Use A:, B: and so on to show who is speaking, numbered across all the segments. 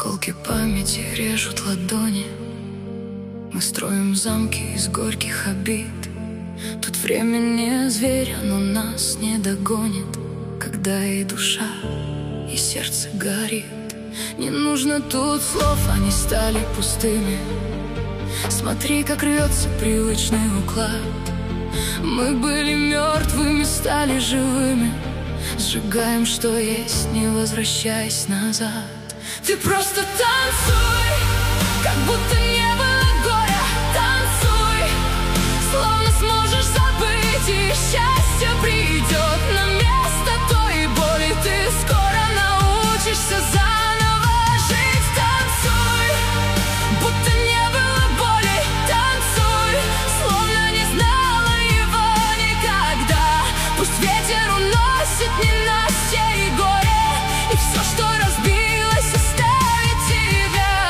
A: Осколки памяти режут ладони. Мы строим замки из горьких обид. Тут время не зверь, оно нас не догонит. Когда и душа, и сердце горит. Не нужно тут слов, они стали пустыми. Смотри, как рвется привычный уклад. Мы были мертвыми, стали живыми. Сжигаем, что есть, не возвращаясь назад. Ты просто танцуй, как будто не было горя. Танцуй, словно сможешь забыть, и счастье придет на место той боли. Ты скоро научишься заново жить. Танцуй, будто не было боли. Танцуй, словно не знала его никогда. Пусть ветер уносит ненастье и горе, и все, что разбилось, оставит тебя.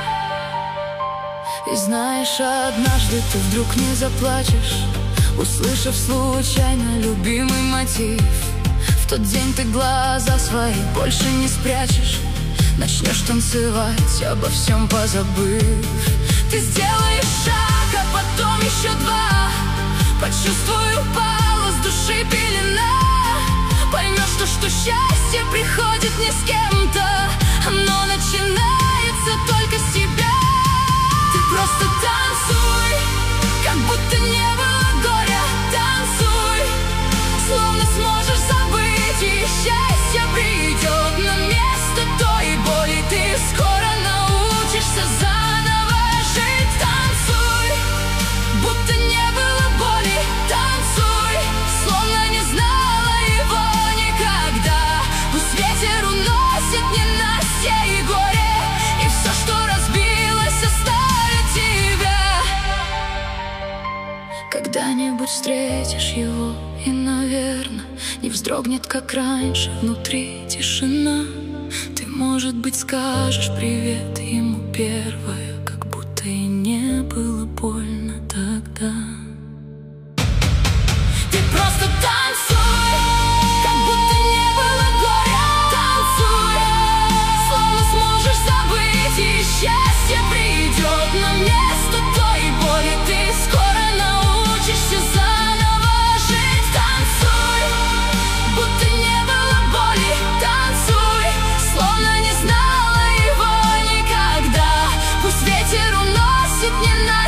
A: И знаешь, однажды ты вдруг не заплачешь, услышав случайно любимый мотив. В тот день ты глаза свои больше не спрячешь, начнешь танцевать, обо всем позабыв. Ты сделаешь шаг, а потом еще два. Почувствуй, упала с души пелена. Поймешь, что счастье приходит не с кем-то, оно начинается только с тебя. Ты просто танцуй, как будто не было горя. Танцуй, словно сможешь забыть, и счастье придет на место той боли. Ты скоро научишься заново жить. Танцуй, будто не было боли. Танцуй, словно не знала его никогда. Пусть ветер уносит ненастье и горе, и все, что разбилось, оставит тебя. Когда-нибудь встретишь его, и, наверно, не вздрогнет, как раньше, внутри тишина. Ты, может быть, скажешь привет ему первое, как будто и не было больно тогда. Ты просто танцуй, как будто не было горя. Танцуй, словно сможешь забыть, и счастье придет на место той боли. Ты скоро научишься заново жить. Танцуй, будто не было боли. Танцуй, словно не знала его никогда. Пусть ветер уносит ненастье